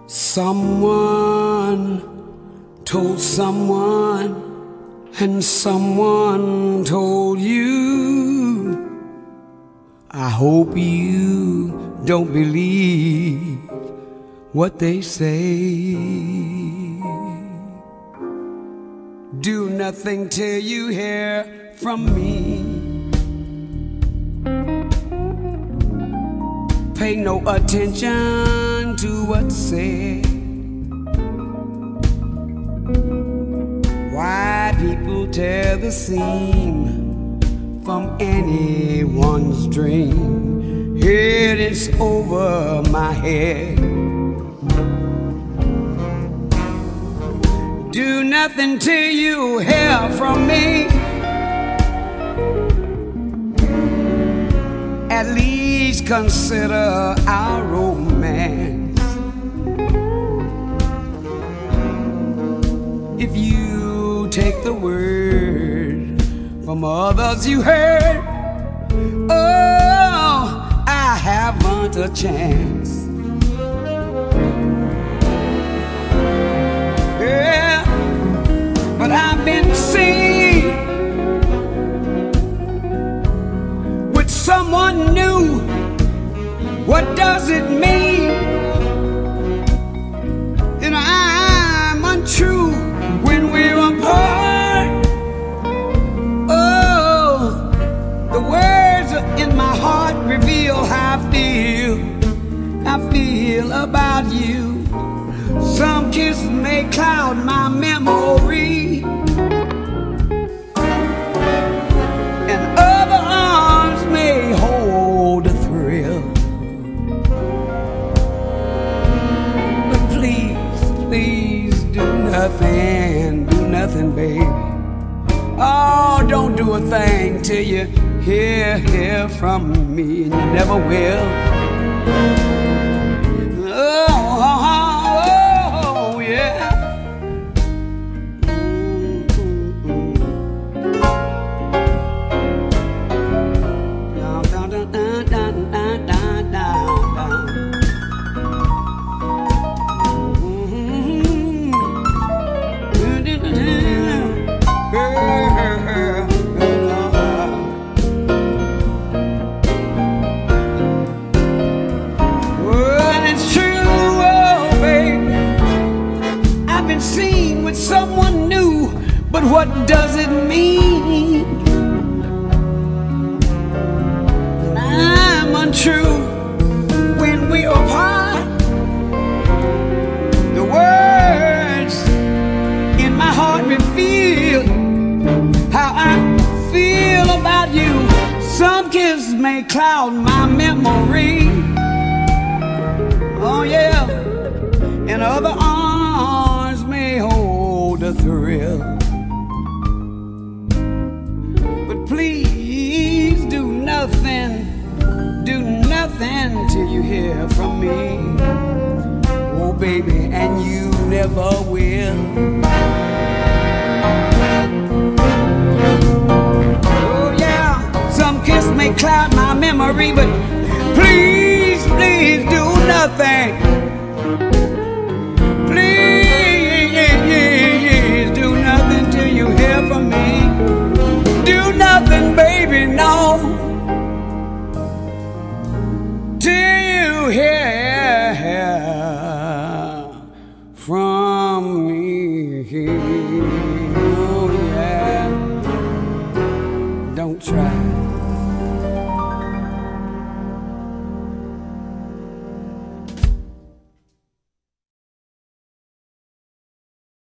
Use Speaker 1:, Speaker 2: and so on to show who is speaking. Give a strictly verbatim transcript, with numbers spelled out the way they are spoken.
Speaker 1: Someone told someone, and someone told you. I hope you don't believe what they say. Do nothing till you hear from me. Pay no attention to what's said. Why people tear the seam from anyone's dream? It is over my head. Do nothing till you hear from me. At least consider our romance. If you take the word from others you heard, oh, I haven't a chance. Yeah, but I've been seen with someone new. What does it mean? And I'm untrue when we're apart. Oh, the words in my heart reveal how I feel. I feel about you. Some kisses may cloud my memory, and other arms may hold a thrill. But please, please do nothing, do nothing, baby. Oh, don't do a thing till you hear, hear from me, and you never will. Oh, oh, oh yeah. Seen with someone new, but what does it mean? I'm untrue when we're apart. The words in my heart reveal how I feel about you. Some kisses may cloud my memory, oh yeah, and other arms may hold a thrill. But please do nothing, do nothing till you hear from me. Oh baby, and you never will. Oh yeah, some kiss may cloud my memory, but please, please do nothing. From me, do nothing, baby, no, till you hear from me. Oh yeah, don't try.